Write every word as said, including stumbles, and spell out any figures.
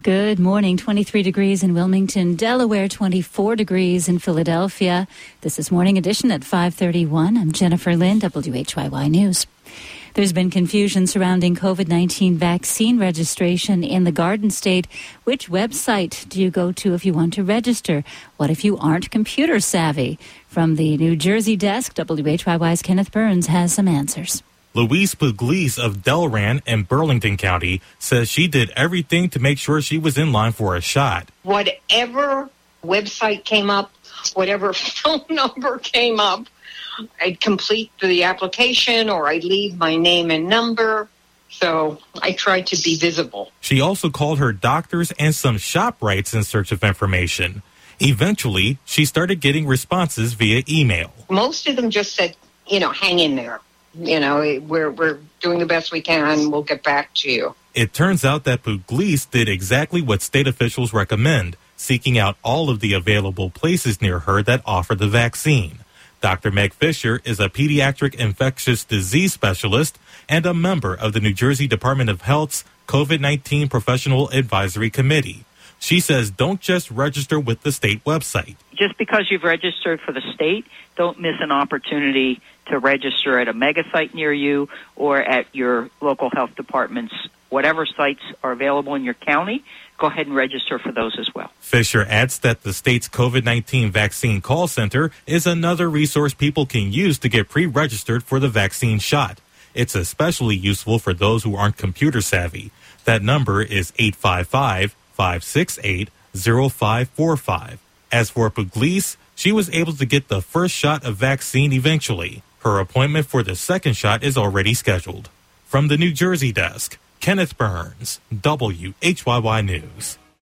Good morning. twenty-three degrees in Wilmington, Delaware, twenty-four degrees in Philadelphia. This is Morning Edition at five thirty-one. I'm Jennifer Lynn, W H Y Y News. There's been confusion surrounding COVID nineteen vaccine registration in the Garden State. Which website do you go to if you want to register? What if you aren't computer savvy? From the New Jersey desk, W H Y Y's Kenneth Burns has some answers. Louise Pugliese of Delran in Burlington County says she did everything to make sure she was in line for a shot. Whatever website came up, whatever phone number came up, I'd complete the application or I'd leave my name and number. So I tried to be visible. She also called her doctors and some ShopRites in search of information. Eventually, she started getting responses via email. Most of them just said, you know, hang in there. You know, we're we're doing the best we can. We'll get back to you. It turns out that Pugliese did exactly what state officials recommend, seeking out all of the available places near her that offer the vaccine. Doctor Meg Fisher is a pediatric infectious disease specialist and a member of the New Jersey Department of Health's COVID nineteen Professional Advisory Committee. She says don't just register with the state website. Just because you've registered for the state, don't miss an opportunity to register at a mega site near you or at your local health department's whatever sites are available in your county. Go ahead and register for those as well. Fisher adds that the state's COVID nineteen vaccine call center is another resource people can use to get pre-registered for the vaccine shot. It's especially useful for those who aren't computer savvy. That number is eight five five, five six eight, zero five four five. As for Pugliese, she was able to get the first shot of vaccine eventually. Her appointment for the second shot is already scheduled. From the New Jersey desk, Kenneth Burns, W H Y Y News.